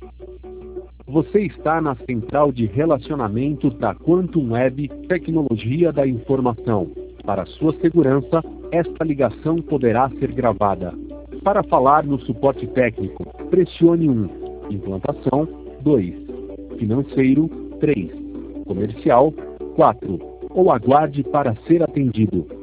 Você está na central de relacionamentos da Quantum Web Tecnologia da Informação. Para sua segurança, esta ligação poderá ser gravada. Para falar no suporte técnico, pressione 1. Implantação 2. Financeiro 3. Comercial 4. Ou aguarde para ser atendido.